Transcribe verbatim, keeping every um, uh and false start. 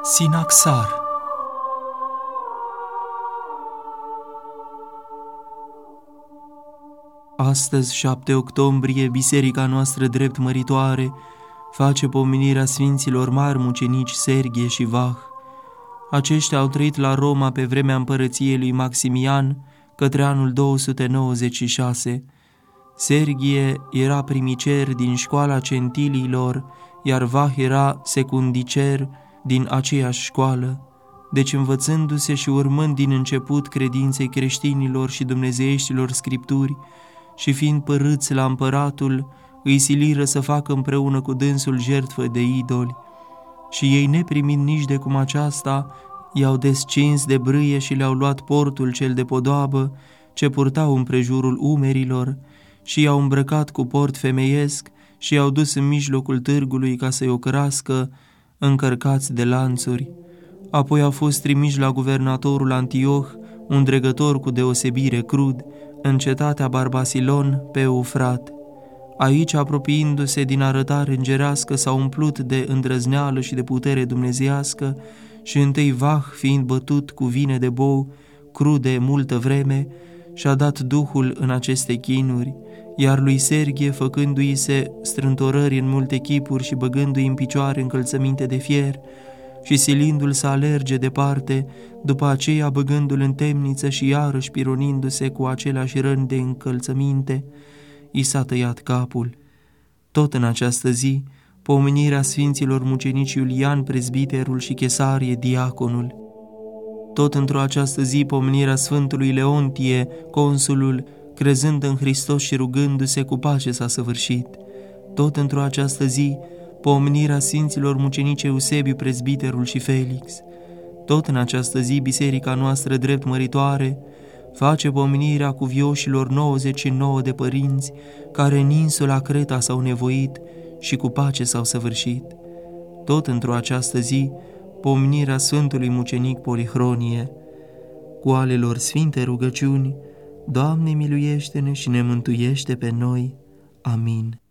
Sinaxar. Astăzi, șapte octombrie, biserica noastră drept măritoare face pomenirea sfinților mari mucenici Serghie și Vah. Aceștia au trăit la Roma pe vremea împărăției lui Maximian, către anul două sute nouăzeci și șase. Serghie era primicer din școala centiliilor, iar Vah era secundicer din aceeași școală. Deci, învățându-se și urmând din început credinței creștinilor și dumnezeieștilor scripturi, și fiind părâți la împăratul, îi siliră să facă împreună cu dânsul jertfă de idoli. Și ei, neprimind nici de cum aceasta, i-au descins de brâie și le-au luat portul cel de podoabă, ce purtau împrejurul umerilor, și i-au îmbrăcat cu port femeiesc și i-au dus în mijlocul târgului ca să-i ocărască, încărcați de lanțuri. Apoi au fost trimiși la guvernatorul Antioh, un dregător cu deosebire crud, în cetatea Barbasilon pe Eufrat. Aici, apropiindu-se din arătare îngerească, s-a umplut de îndrăzneală și de putere dumnezeiască și întâi Vah, fiind bătut cu vine de bou, crude multă vreme, și-a dat duhul în aceste chinuri, iar lui Serghie, făcându-i se strântorări în multe chipuri și băgându-i în picioare încălțăminte de fier și silindu-l să alerge departe, după aceea băgându-l în temniță și iarăși pironindu-se cu aceleași răni de încălțăminte, i s-a tăiat capul. Tot în această zi, pomenirea sfinților mucenici Iulian, prezbiterul, și Chesarie, diaconul. Tot într-o această zi, pomenirea Sfântului Leontie, consulul, crezând în Hristos și rugându-se, cu pace s-a săvârșit. Tot într-o această zi, pomenirea sfinților mucenici Eusebiu, prezbiterul, și Felix. Tot în această zi, biserica noastră drept măritoare face pomenirea cuvioșilor nouăzeci și nouă de părinți care în insula Creta s-au nevoit și cu pace s-au săvârșit. Tot într-o această zi, pomenirea Sfântului mucenic Polihronie. Cu ale lor sfinte rugăciuni, Doamne, miluiește-ne și ne mântuiește pe noi. Amin.